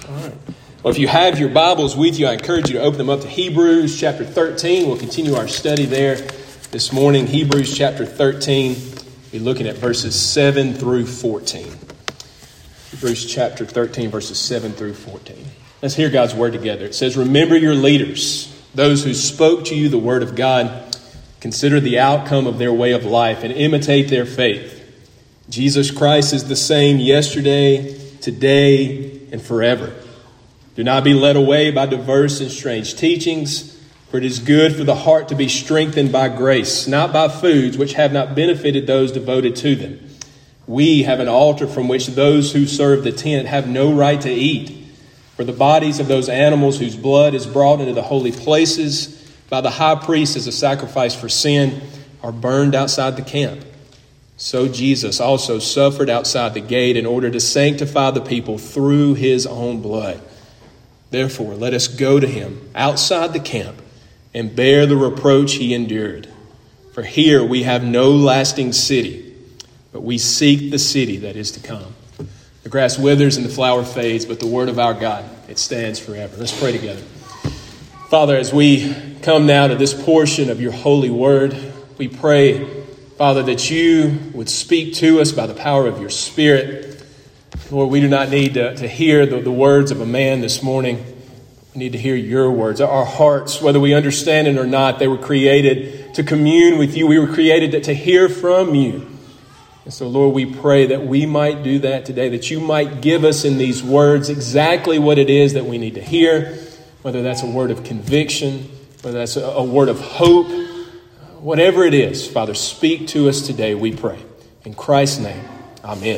All right. Well, if you have your Bibles with you, I encourage you to open them up to Hebrews chapter 13. We'll continue our study there this morning. Hebrews chapter 13. We'll be looking at verses 7 through 14. Hebrews chapter 13, verses 7 through 14. Let's hear God's word together. It says, "Remember your leaders, those who spoke to you the word of God. Consider the outcome of their way of life and imitate their faith. Jesus Christ is the same yesterday, today, and forever. Do not be led away by diverse and strange teachings, for it is good for the heart to be strengthened by grace, not by foods which have not benefited those devoted to them. We have an altar from which those who serve the tent have no right to eat. For the bodies of those animals whose blood is brought into the holy places by the high priest as a sacrifice for sin are burned outside the camp. So Jesus also suffered outside the gate in order to sanctify the people through his own blood. Therefore, let us go to him outside the camp and bear the reproach he endured. For here we have no lasting city, but we seek the city that is to come. The grass withers and the flower fades, but the word of our God, it stands forever." Let's pray together. Father, as we come now to this portion of your holy word, we pray, Father, that you would speak to us by the power of your Spirit. Lord, we do not need to hear the words of a man this morning. We need to hear your words. Our hearts, whether we understand it or not, they were created to commune with you. We were created to hear from you. And so, Lord, we pray that we might do that today, that you might give us in these words exactly what it is that we need to hear, whether that's a word of conviction, whether that's a word of hope, whatever it is. Father, speak to us today, we pray. In Christ's name, amen.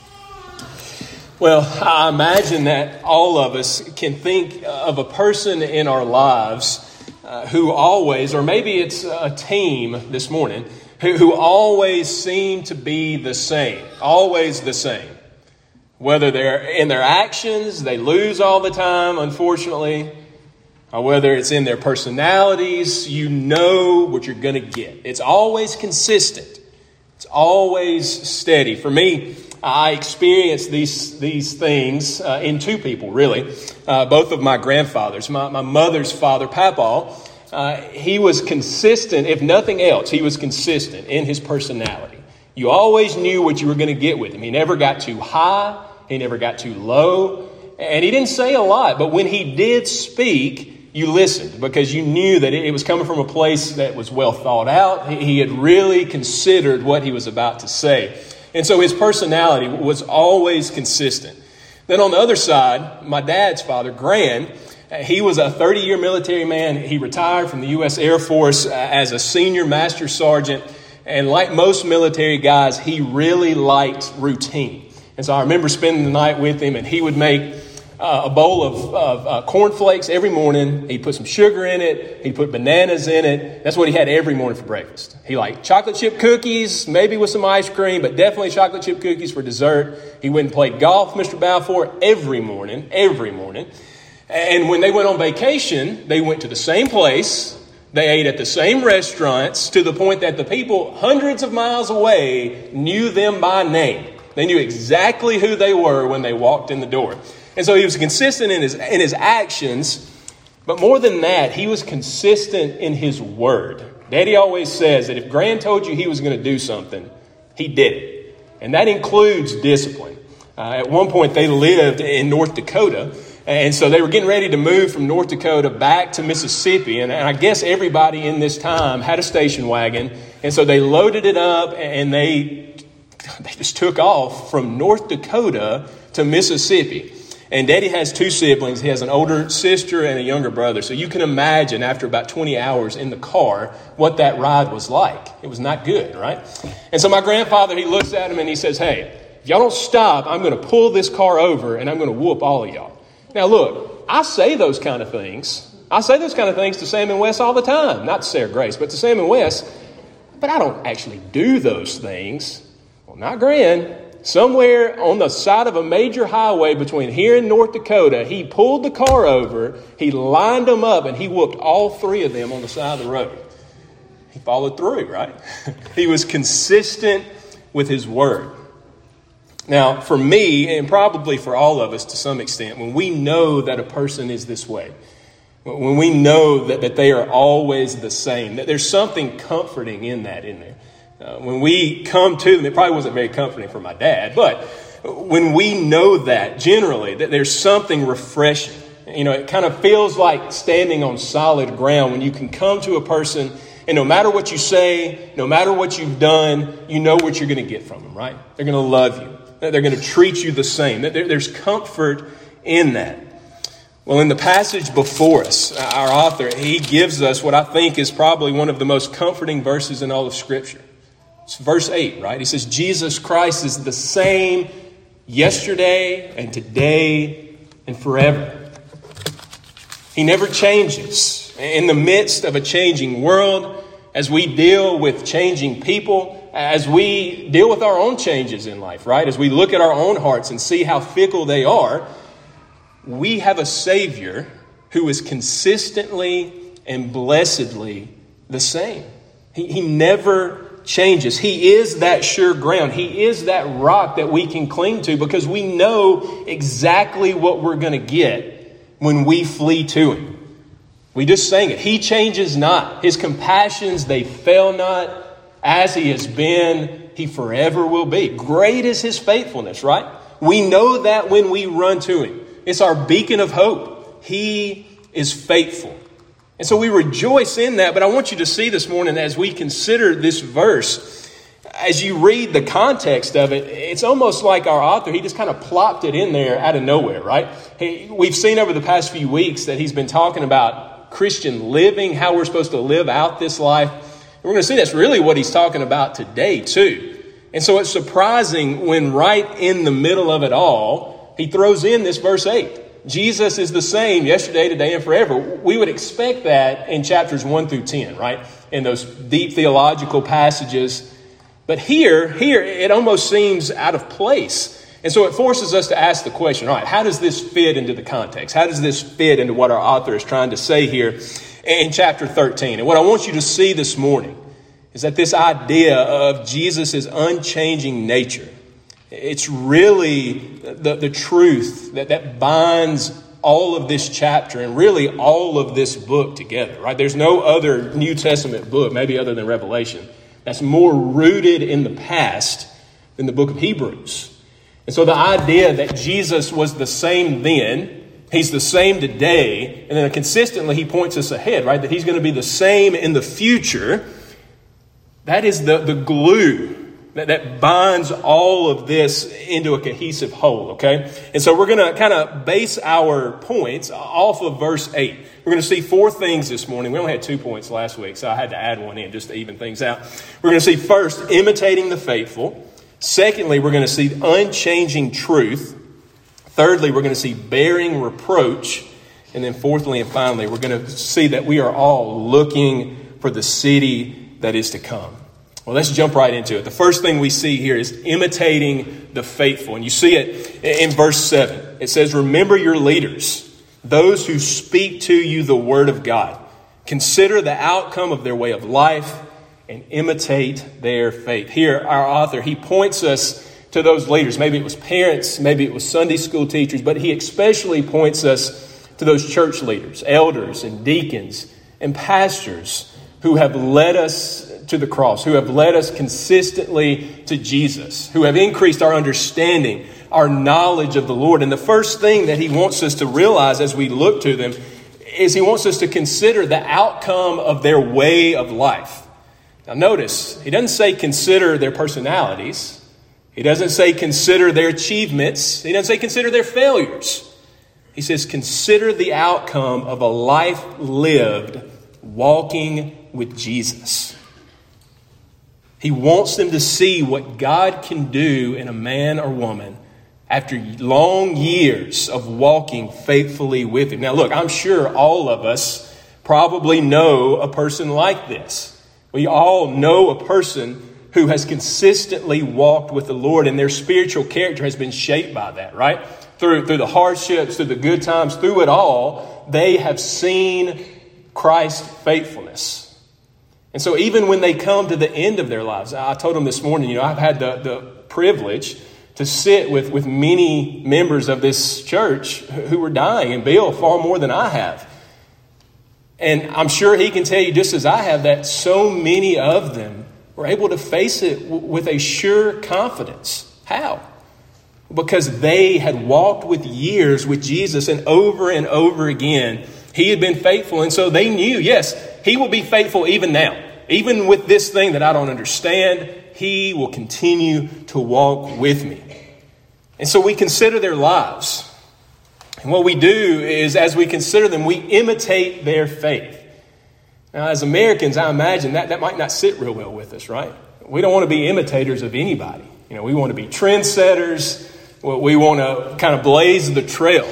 Well, I imagine that all of us can think of a person in our lives who always, or maybe it's a team this morning, who always seem to be the same, always the same. Whether they're in their actions, they lose all the time, unfortunately, or whether it's in their personalities, you know what you're going to get. It's always consistent. It's always steady. For me, I experienced these things in two people, really. Both of my grandfathers. My mother's father, Papa, he was consistent. If nothing else, he was consistent in his personality. You always knew what you were going to get with him. He never got too high. He never got too low. And he didn't say a lot. But when he did speak, you listened because you knew that it was coming from a place that was well thought out. He had really considered what he was about to say. And so his personality was always consistent. Then on the other side, my dad's father, Gran, he was a 30-year military man. He retired from the U.S. Air Force as a senior master sergeant. And like most military guys, he really liked routine. And so I remember spending the night with him, and he would make a bowl of cornflakes every morning. He'd put some sugar in it. He'd put bananas in it. That's what he had every morning for breakfast. He liked chocolate chip cookies, maybe with some ice cream, but definitely chocolate chip cookies for dessert. He went and played golf, Mr. Balfour, every morning. And when they went on vacation, they went to the same place. They ate at the same restaurants to the point that the people hundreds of miles away knew them by name. They knew exactly who they were when they walked in the door. And so he was consistent in his actions, but more than that, he was consistent in his word. Daddy always says that if Gran told you he was going to do something, he did it. And that includes discipline. At one point, they lived in North Dakota, and so they were getting ready to move from North Dakota back to Mississippi. And I guess everybody in this time had a station wagon, and so they loaded it up, and they just took off from North Dakota to Mississippi. And Daddy has two siblings. He has an older sister and a younger brother. So you can imagine after about 20 hours in the car what that ride was like. It was not good, right? And so my grandfather, he looks at him and he says, "Hey, if y'all don't stop, I'm going to pull this car over and I'm going to whoop all of y'all." Now, look, I say those kind of things. I say those kind of things to Sam and Wes all the time. Not to Sarah Grace, but to Sam and Wes. But I don't actually do those things. Well, not Gran. Somewhere on the side of a major highway between here and North Dakota, he pulled the car over, he lined them up, and he whooped all three of them on the side of the road. He followed through, right? He was consistent with his word. Now, for me, and probably for all of us to some extent, when we know that a person is this way, when we know that they are always the same, that there's something comforting in that in there. When we come to them, it probably wasn't very comforting for my dad, but when we know that generally, that there's something refreshing. It kind of feels like standing on solid ground when you can come to a person and no matter what you say, no matter what you've done, you know what you're going to get from them, right? They're going to love you. They're going to treat you the same. There's comfort in that. Well, in the passage before us, our author, he gives us what I think is probably one of the most comforting verses in all of Scripture. It's verse 8, right? He says, Jesus Christ is the same yesterday and today and forever. He never changes. In the midst of a changing world, as we deal with changing people, as we deal with our own changes in life, right? As we look at our own hearts and see how fickle they are, we have a Savior who is consistently and blessedly the same. He never changes. He is that sure ground. He is that rock that we can cling to because we know exactly what we're going to get when we flee to Him. We just sang it. He changes not. His compassions, they fail not. As He has been, He forever will be. Great is His faithfulness, right? We know that when we run to Him. It's our beacon of hope. He is faithful. And so we rejoice in that. But I want you to see this morning as we consider this verse, as you read the context of it, it's almost like our author, he just kind of plopped it in there out of nowhere, right? We've seen over the past few weeks that he's been talking about Christian living, how we're supposed to live out this life. And we're going to see that's really what he's talking about today, too. And so it's surprising when right in the middle of it all, he throws in this verse 8. Jesus is the same yesterday, today, and forever. We would expect that in chapters 1 through 10, right? In those deep theological passages. But here, it almost seems out of place. And so it forces us to ask the question, all right, how does this fit into the context? How does this fit into what our author is trying to say here in chapter 13? And what I want you to see this morning is that this idea of Jesus' unchanging nature, it's really the truth that binds all of this chapter and really all of this book together, right? There's no other New Testament book, maybe other than Revelation, that's more rooted in the past than the book of Hebrews. And so the idea that Jesus was the same then, He's the same today, and then consistently He points us ahead, right? That He's going to be the same in the future. That is the glue that binds all of this into a cohesive whole, okay? And so we're going to kind of base our points off of verse 8. We're going to see 4 things this morning. We only had 2 points last week, so I had to add one in just to even things out. We're going to see first, imitating the faithful. Secondly, we're going to see unchanging truth. Thirdly, we're going to see bearing reproach. And then fourthly and finally, we're going to see that we are all looking for the city that is to come. Well, let's jump right into it. The first thing we see here is imitating the faithful. And you see it in verse 7. It says, remember your leaders, those who speak to you the word of God. Consider the outcome of their way of life and imitate their faith. Here, our author, he points us to those leaders. Maybe it was parents, maybe it was Sunday school teachers, but he especially points us to those church leaders, elders and deacons and pastors who have led us to the cross, who have led us consistently to Jesus, who have increased our understanding, our knowledge of the Lord. And the first thing that he wants us to realize as we look to them is he wants us to consider the outcome of their way of life. Now notice, he doesn't say consider their personalities. He doesn't say consider their achievements. He doesn't say consider their failures. He says consider the outcome of a life lived walking with Jesus. He wants them to see what God can do in a man or woman after long years of walking faithfully with Him. Now look, I'm sure all of us probably know a person like this. We all know a person who has consistently walked with the Lord, and their spiritual character has been shaped by that, right? Through the hardships, through the good times, through it all, they have seen Christ's faithfulness. And so even when they come to the end of their lives, I told them this morning, I've had the privilege to sit with many members of this church who were dying, and Bill far more than I have. And I'm sure he can tell you, just as I have, that so many of them were able to face it with a sure confidence. How? Because they had walked with years with Jesus, and over again, he had been faithful. And so they knew, yes, he will be faithful even now. Even with this thing that I don't understand, he will continue to walk with me. And so we consider their lives. And what we do is, as we consider them, we imitate their faith. Now, as Americans, I imagine that might not sit real well with us, right? We don't want to be imitators of anybody. We want to be trendsetters. We want to kind of blaze the trail.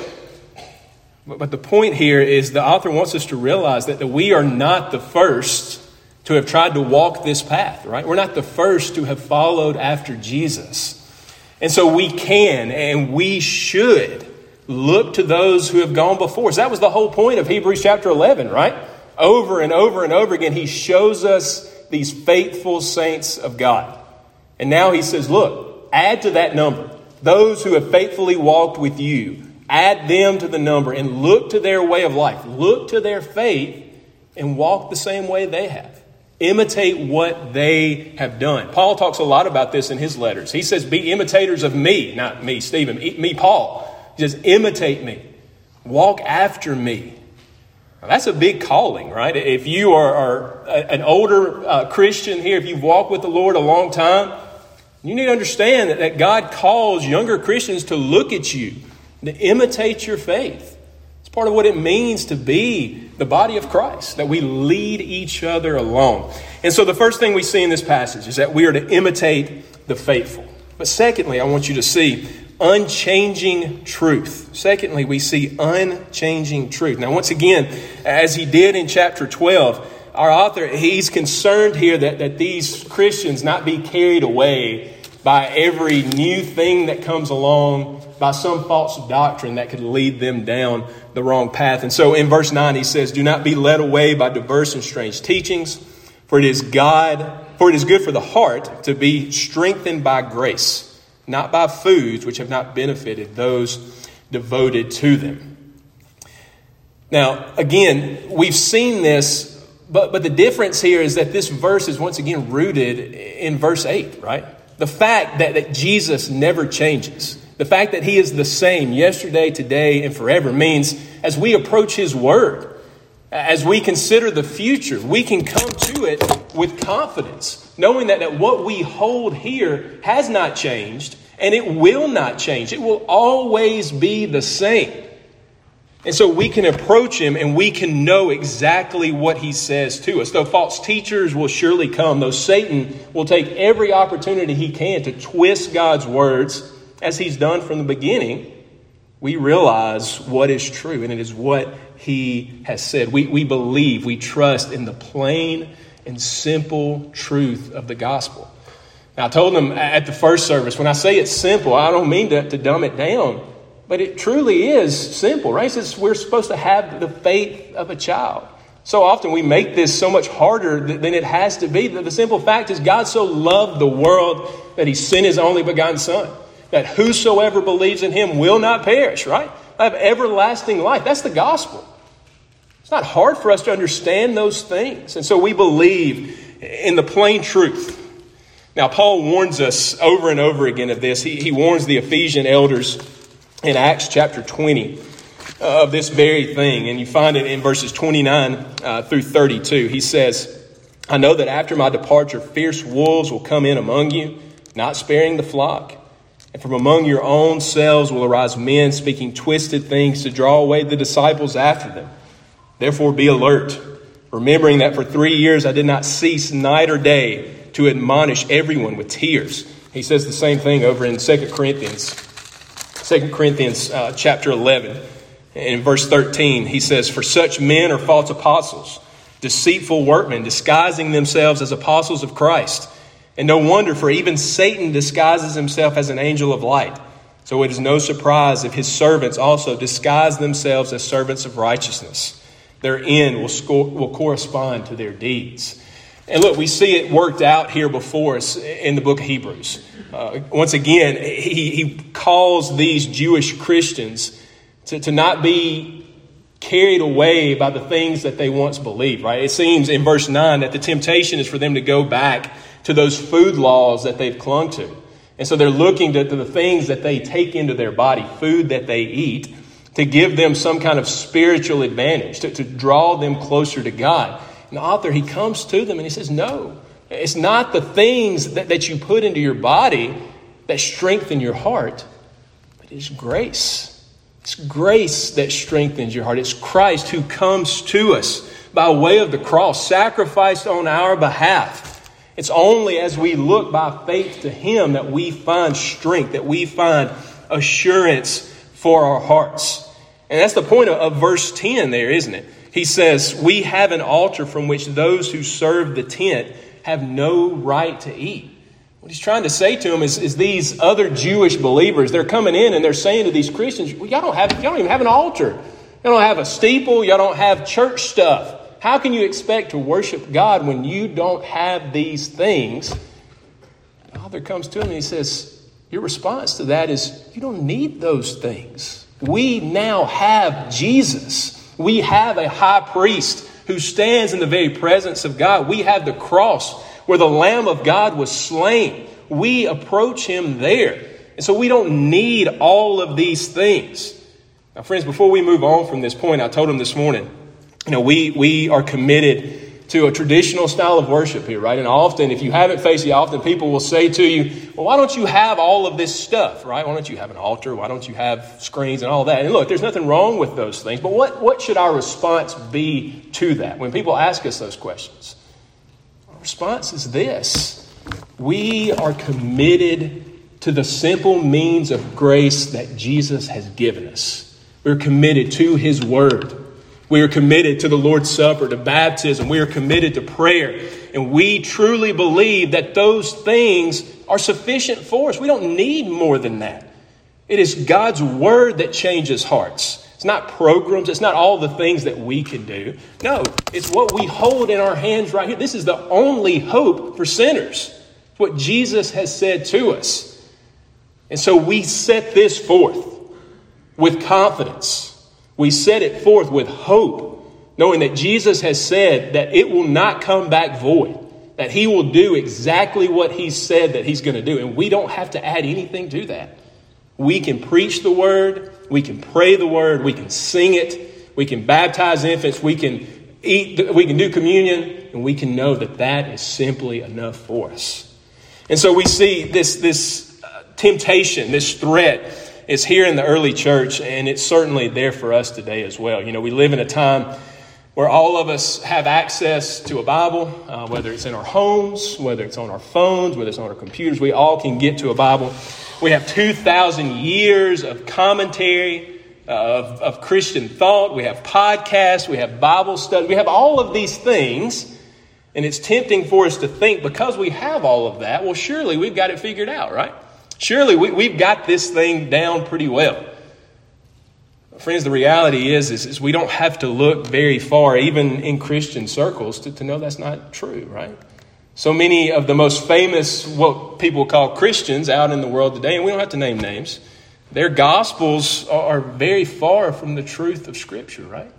But the point here is the author wants us to realize that we are not the first to have tried to walk this path, right? We're not the first to have followed after Jesus. And so we can and we should look to those who have gone before us. That was the whole point of Hebrews chapter 11, right? Over and over again, he shows us these faithful saints of God. And now he says, look, add to that number those who have faithfully walked with you. Add them to the number and look to their way of life. Look to their faith and walk the same way they have. Imitate what they have done. Paul talks a lot about this in his letters. He says, be imitators of me, not me, Stephen, me, Paul. He says, imitate me. Walk after me. Now, that's a big calling, right? If you are an older Christian here, if you've walked with the Lord a long time, you need to understand that God calls younger Christians to look at you, to imitate your faith. It's part of what it means to be the body of Christ, that we lead each other along. And so the first thing we see in this passage is that we are to imitate the faithful. But secondly, I want you to see unchanging truth. Secondly, we see unchanging truth. Now, once again, as he did in chapter 12, our author, he's concerned here that these Christians not be carried away by every new thing that comes along, by some false doctrine that could lead them down the wrong path. And so in verse 9, he says, do not be led away by diverse and strange teachings, for it is good for the heart to be strengthened by grace, not by foods which have not benefited those devoted to them. Now, again, we've seen this, but the difference here is that this verse is once again rooted in verse 8, right? The fact that Jesus never changes, the fact that he is the same yesterday, today, and forever means as we approach his word, as we consider the future, we can come to it with confidence, knowing that what we hold here has not changed and it will not change. It will always be the same. And so we can approach him and we can know exactly what he says to us. Though false teachers will surely come, though Satan will take every opportunity he can to twist God's words, as he's done from the beginning, we realize what is true, and it is what he has said. We believe, we trust in the plain and simple truth of the gospel. Now, I told them at the first service, when I say it's simple, I don't mean to dumb it down, but it truly is simple, right? It says we're supposed to have the faith of a child. So often we make this so much harder than it has to be. The simple fact is God so loved the world that he sent his only begotten son, that whosoever believes in him will not perish, right? Have everlasting life. That's the gospel. It's not hard for us to understand those things. And so we believe in the plain truth. Now, Paul warns us over and over again of this. He warns the Ephesian elders in Acts chapter 20 of this very thing. And you find it in verses 29 through 32. He says, I know that after my departure, fierce wolves will come in among you, not sparing the flock. And from among your own selves will arise men speaking twisted things to draw away the disciples after them. Therefore be alert, remembering that for 3 years I did not cease night or day to admonish everyone with tears. He says the same thing over in 2 Corinthians chapter 11. In verse 13, he says, for such men are false apostles, deceitful workmen, disguising themselves as apostles of Christ. And no wonder, for even Satan disguises himself as an angel of light. So it is no surprise if his servants also disguise themselves as servants of righteousness. Their end will correspond to their deeds. And look, we see it worked out here before us in the book of Hebrews. Once again, he calls these Jewish Christians to not be carried away by the things that they once believed, right? It seems in verse 9 that the temptation is for them to go back to those food laws that they've clung to. And so they're looking to the things that they take into their body, food that they eat, to give them some kind of spiritual advantage, to draw them closer to God. And the author, he comes to them and he says, no, it's not the things that you put into your body that strengthen your heart, but it's grace. It's grace that strengthens your heart. It's Christ who comes to us by way of the cross, sacrificed on our behalf. It's only as we look by faith to Him that we find strength, that we find assurance for our hearts. And that's the point of verse 10 there, isn't it? He says, we have an altar from which those who serve the tent have no right to eat. What he's trying to say to them is these other Jewish believers, they're coming in and they're saying to these Christians, well, y'all don't even have an altar. Y'all don't have a steeple. Y'all don't have church stuff. How can you expect to worship God when you don't have these things? The author comes to him and he says, your response to that is, you don't need those things. We now have Jesus. We have a high priest who stands in the very presence of God. We have the cross where the Lamb of God was slain. We approach Him there. And so we don't need all of these things. Now, friends, before we move on from this point, I told them this morning, we are committed to a traditional style of worship here, right? And often, if you haven't faced it, often people will say to you, well, why don't you have all of this stuff, right? Why don't you have an altar? Why don't you have screens and all that? And look, there's nothing wrong with those things. But what should our response be to that when people ask us those questions? Our response is this. We are committed to the simple means of grace that Jesus has given us. We're committed to His Word. We are committed to the Lord's Supper, to baptism. We are committed to prayer. And we truly believe that those things are sufficient for us. We don't need more than that. It is God's Word that changes hearts. It's not programs. It's not all the things that we can do. No, it's what we hold in our hands right here. This is the only hope for sinners. It's what Jesus has said to us. And so we set this forth with confidence. We set it forth with hope, knowing that Jesus has said that it will not come back void, that He will do exactly what He said that He's going to do. And we don't have to add anything to that. We can preach the Word. We can pray the Word. We can sing it. We can baptize infants. We can eat. We can do communion. And we can know that that is simply enough for us. And so we see this temptation, this threat, is here in the early church, and it's certainly there for us today as well. You know, we live in a time where all of us have access to a Bible, whether it's in our homes, whether it's on our phones, whether it's on our computers. We all can get to a Bible. We have 2,000 years of commentary, of Christian thought. We have podcasts. We have Bible study. We have all of these things, and it's tempting for us to think because we have all of that, well, surely we've got it figured out, right? Surely we've got this thing down pretty well. Friends, the reality is we don't have to look very far, even in Christian circles, to know that's not true, right? So many of the most famous, what people call Christians out in the world today, and we don't have to name names, their gospels are very far from the truth of Scripture, right?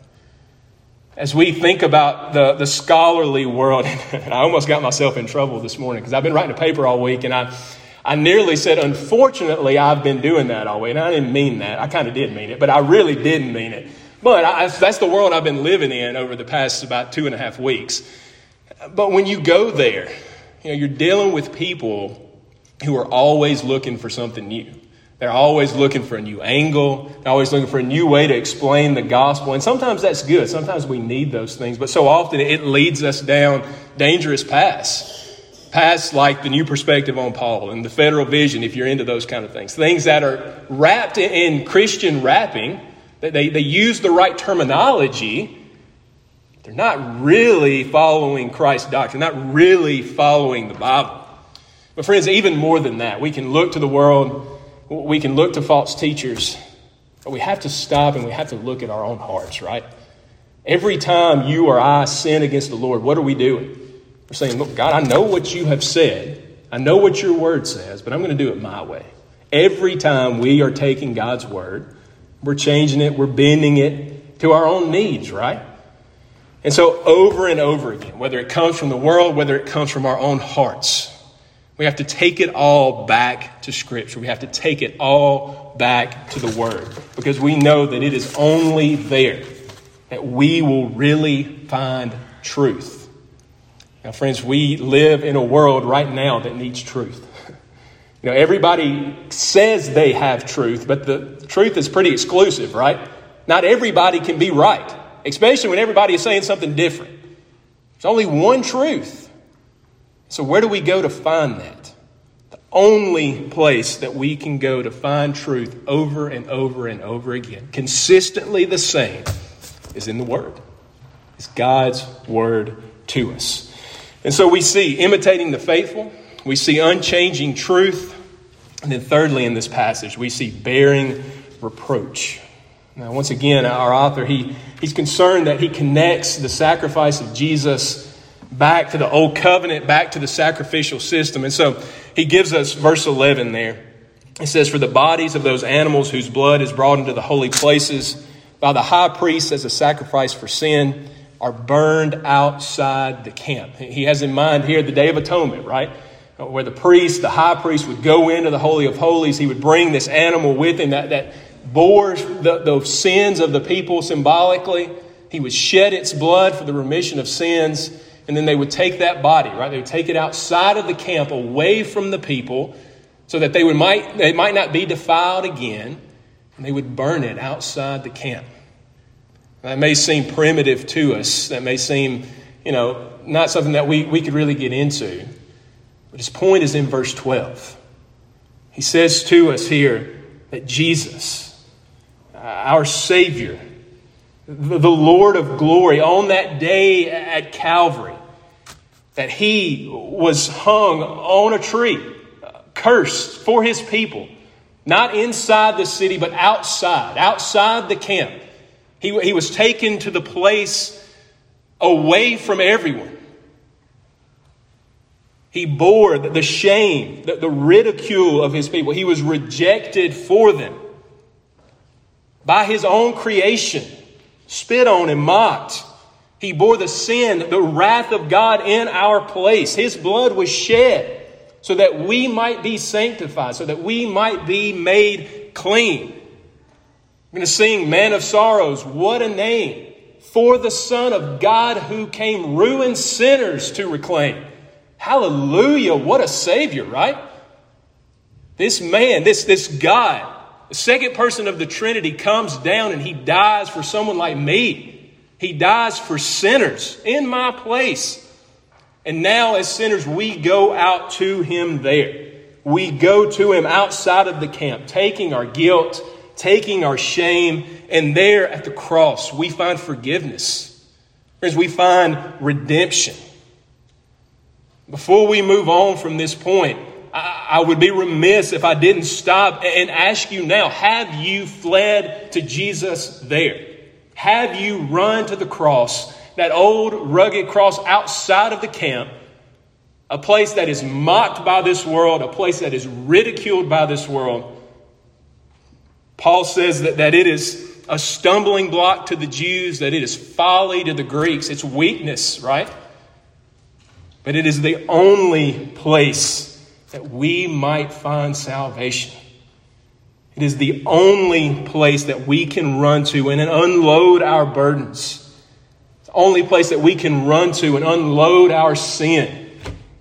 As we think about the scholarly world, and I almost got myself in trouble this morning because I've been writing a paper all week, and I nearly said, unfortunately, I've been doing that all week. And I didn't mean that. I kind of did mean it, but I really didn't mean it. But that's the world I've been living in over the past about 2.5 weeks. But when you go there, you're dealing with people who are always looking for something new. They're always looking for a new angle. They're always looking for a new way to explain the gospel. And sometimes that's good. Sometimes we need those things. But so often it leads us down dangerous paths. Paths like the New Perspective on Paul and the Federal Vision, if you're into those kind of things. Things that are wrapped in Christian wrapping. They use the right terminology. They're not really following Christ's doctrine. Not really following the Bible. But friends, even more than that, we can look to the world. We can look to false teachers. But we have to stop and we have to look at our own hearts, right? Every time you or I sin against the Lord, what are we doing? We're saying, look, God, I know what you have said. I know what your word says, but I'm going to do it my way. Every time we are taking God's word, we're changing it, we're bending it to our own needs, right? And so over and over again, whether it comes from the world, whether it comes from our own hearts, we have to take it all back to Scripture. We have to take it all back to the Word, because we know that it is only there that we will really find truth. Now, friends, we live in a world right now that needs truth. You know, everybody says they have truth, but the truth is pretty exclusive, right? Not everybody can be right, especially when everybody is saying something different. There's only one truth. So where do we go to find that? The only place that we can go to find truth over and over and over again, consistently the same, is in the Word. It's God's Word to us. And so we see imitating the faithful. We see unchanging truth. And then thirdly, in this passage, we see bearing reproach. Now, once again, our author, he's concerned that he connects the sacrifice of Jesus back to the old covenant, back to the sacrificial system. And so he gives us verse 11 there. It says, "For the bodies of those animals whose blood is brought into the holy places by the high priest as a sacrifice for sin are burned outside the camp." He has in mind here the Day of Atonement, right? Where the high priest would go into the Holy of Holies. He would bring this animal with him that bore the sins of the people symbolically. He would shed its blood for the remission of sins. And then they would take that body, right? They would take it outside of the camp, away from the people, so that they might not be defiled again. And they would burn it outside the camp. That may seem primitive to us. That may seem, not something that we could really get into. But his point is in verse 12. He says to us here that Jesus, our Savior, the Lord of glory, on that day at Calvary, that he was hung on a tree, cursed for his people, not inside the city, but outside the camp. He was taken to the place away from everyone. He bore the shame, the ridicule of his people. He was rejected for them by his own creation, spit on and mocked. He bore the sin, the wrath of God in our place. His blood was shed so that we might be sanctified, so that we might be made clean. We're going to sing Man of Sorrows, what a name, for the Son of God who came ruined sinners to reclaim. Hallelujah, what a Savior, right? This man, this God, the second person of the Trinity, comes down and he dies for someone like me. He dies for sinners in my place. And now as sinners, we go out to him there. We go to him outside of the camp, taking our guilt, taking our shame. And there at the cross, we find forgiveness. Friends, we find redemption. Before we move on from this point, I would be remiss if I didn't stop and ask you now, have you fled to Jesus there? Have you run to the cross, that old rugged cross outside of the camp, a place that is mocked by this world, a place that is ridiculed by this world? Paul says that it is a stumbling block to the Jews, that it is folly to the Greeks. It's weakness, right? But it is the only place that we might find salvation. It is the only place that we can run to and unload our burdens. It's the only place that we can run to and unload our sin.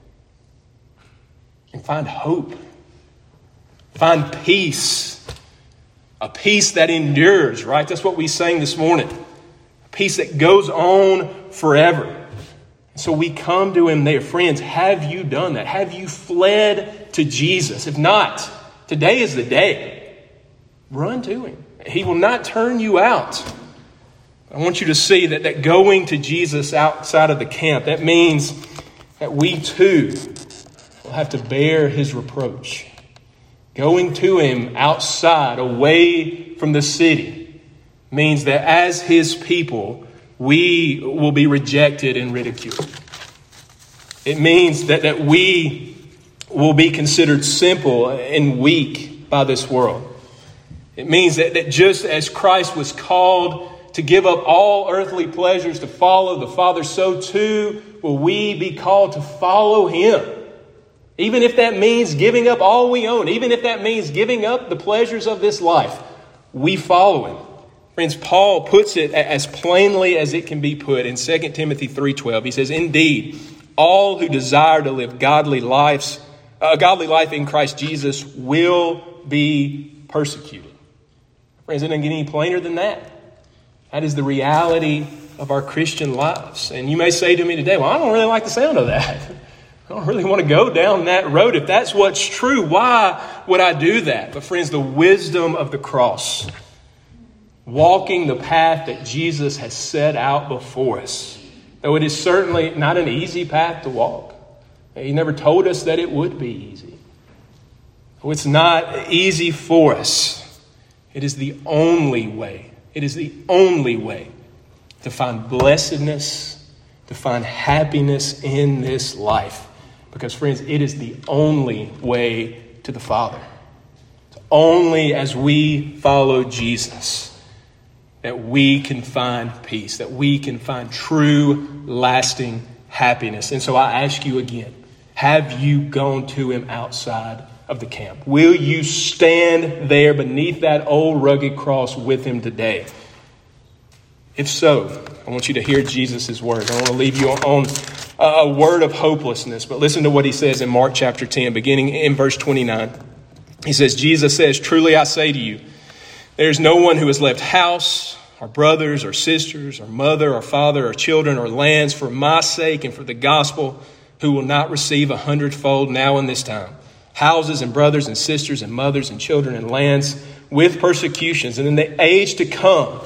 And find hope. Find peace. A peace that endures, right? That's what we sang this morning. A peace that goes on forever. So we come to him there. Friends, have you done that? Have you fled to Jesus? If not, today is the day. Run to him. He will not turn you out. I want you to see that going to Jesus outside of the camp, that means that we too will have to bear his reproach. Going to him outside, away from the city, means that as his people, we will be rejected and ridiculed. It means that we will be considered simple and weak by this world. It means that just as Christ was called to give up all earthly pleasures to follow the Father, so too will we be called to follow Him. Even if that means giving up all we own, even if that means giving up the pleasures of this life, we follow Him. Friends, Paul puts it as plainly as it can be put in 2 Timothy 3:12. He says, "Indeed, all who desire to live a godly life in Christ Jesus will be persecuted." Friends, it doesn't get any plainer than that. That is the reality of our Christian lives. And you may say to me today, well, I don't really like the sound of that. I don't really want to go down that road. If that's what's true, why would I do that? But friends, the wisdom of the cross, walking the path that Jesus has set out before us, though it is certainly not an easy path to walk. He never told us that it would be easy. It's not easy for us. It is the only way. It is the only way to find blessedness, to find happiness in this life. Because, friends, it is the only way to the Father. It's only as we follow Jesus that we can find peace, that we can find true, lasting happiness. And so I ask you again, have you gone to Him outside of the camp? Will you stand there beneath that old rugged cross with Him today? If so, I want you to hear Jesus' words. I want to leave you on a word of hopelessness, but listen to what He says in Mark chapter 10, beginning in verse 29. He says, Jesus says, "Truly I say to you, there is no one who has left house, or brothers, or sisters, or mother, or father, or children, or lands for my sake and for the gospel, who will not receive 100-fold now in this time. Houses and brothers and sisters and mothers and children and lands with persecutions, and in the age to come,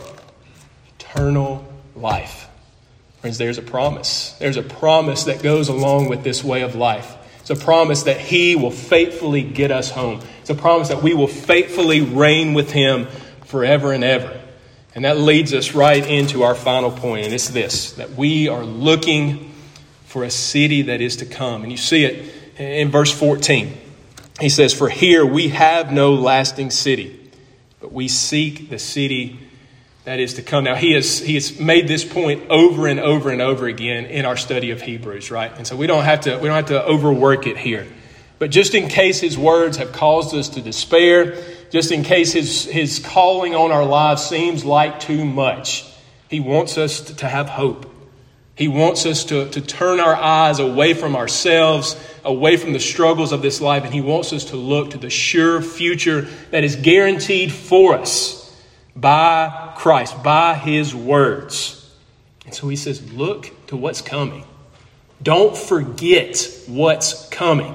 eternal life." Friends, there's a promise. There's a promise that goes along with this way of life. It's a promise that He will faithfully get us home. It's a promise that we will faithfully reign with Him forever and ever. And that leads us right into our final point, and it's this, that we are looking for a city that is to come. And you see it in verse 14. He says, "For here we have no lasting city, but we seek the city that is to come." Now, he has made this point over and over and over again in our study of Hebrews, right? And so we don't have to overwork it here. But just in case his words have caused us to despair, just in case his calling on our lives seems like too much, he wants us to have hope. He wants us to turn our eyes away from ourselves, away from the struggles of this life, and He wants us to look to the sure future that is guaranteed for us by Christ, by His words. And so He says, look to what's coming. Don't forget what's coming.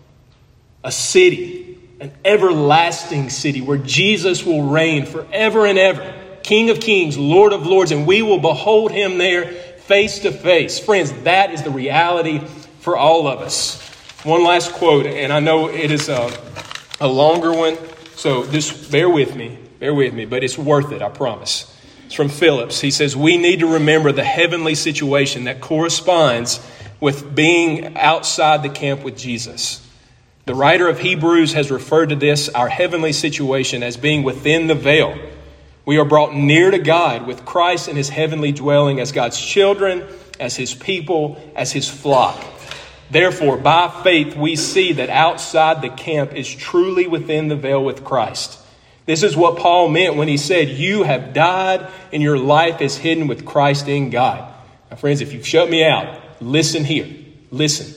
A city, an everlasting city where Jesus will reign forever and ever. King of kings, Lord of lords, and we will behold Him there face to face. Friends, that is the reality for all of us. One last quote, and I know it is a longer one, so just bear with me, but it's worth it, I promise. It's from Phillips. He says, "We need to remember the heavenly situation that corresponds with being outside the camp with Jesus. The writer of Hebrews has referred to this, our heavenly situation, as being within the veil. We are brought near to God with Christ in His heavenly dwelling as God's children, as His people, as His flock. Therefore, by faith, we see that outside the camp is truly within the veil with Christ. This is what Paul meant when he said, you have died and your life is hidden with Christ in God." Now, friends, if you've shut me out, listen here. Listen.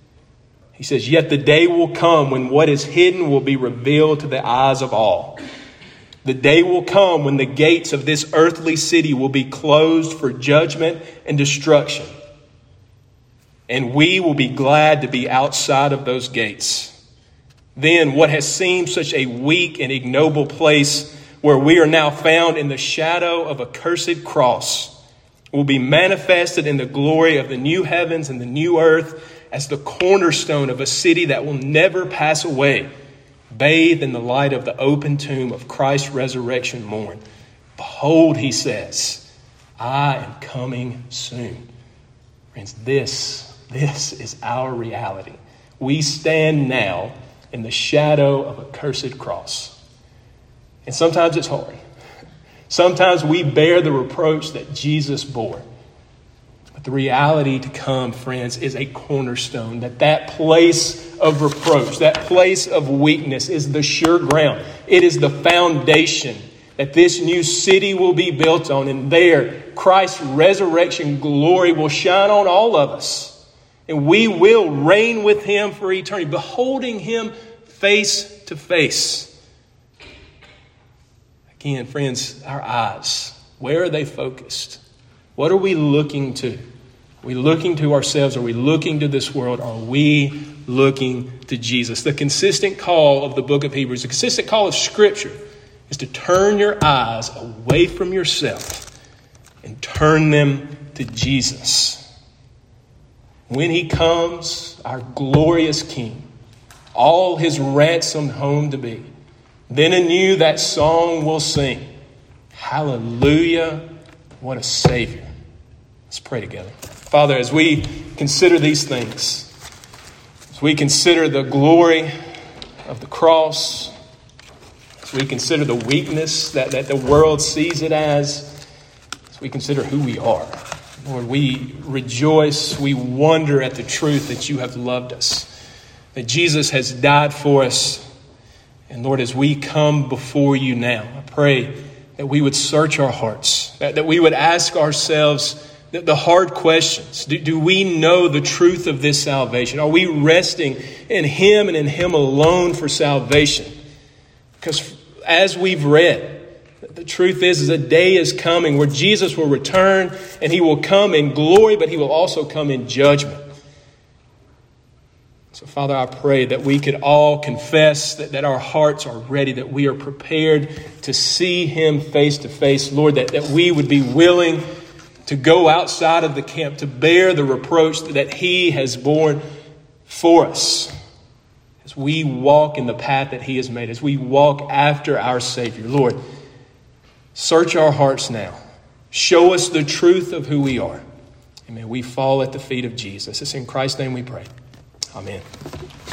He says, "Yet the day will come when what is hidden will be revealed to the eyes of all. The day will come when the gates of this earthly city will be closed for judgment and destruction. And we will be glad to be outside of those gates. Then what has seemed such a weak and ignoble place where we are now found in the shadow of a cursed cross will be manifested in the glory of the new heavens and the new earth as the cornerstone of a city that will never pass away, bathed in the light of the open tomb of Christ's resurrection morn. Behold," he says, "I am coming soon." Friends, this This is our reality. We stand now in the shadow of a cursed cross. And sometimes it's hard. Sometimes we bear the reproach that Jesus bore. But the reality to come, friends, is a cornerstone. That place of reproach, that place of weakness is the sure ground. It is the foundation that this new city will be built on. And there, Christ's resurrection glory will shine on all of us. And we will reign with him for eternity, beholding him face to face. Again, friends, our eyes, where are they focused? What are we looking to? Are we looking to ourselves? Are we looking to this world? Are we looking to Jesus? The consistent call of the book of Hebrews, the consistent call of Scripture is to turn your eyes away from yourself and turn them to Jesus. When he comes, our glorious King, all his ransomed home to be, then anew that song will sing. Hallelujah, what a Savior. Let's pray together. Father, as we consider these things, as we consider the glory of the cross, as we consider the weakness that the world sees it as we consider who we are, Lord, we rejoice, we wonder at the truth that you have loved us, that Jesus has died for us. And Lord, as we come before you now, I pray that we would search our hearts, that we would ask ourselves the hard questions. Do we know the truth of this salvation? Are we resting in him and in him alone for salvation? Because as we've read, the truth is a day is coming where Jesus will return and he will come in glory, but he will also come in judgment. So, Father, I pray that we could all confess that our hearts are ready, that we are prepared to see him face to face. Lord, that we would be willing to go outside of the camp, to bear the reproach that he has borne for us as we walk in the path that he has made, as we walk after our Savior. Lord, search our hearts now. Show us the truth of who we are. And may we fall at the feet of Jesus. It's in Christ's name we pray. Amen.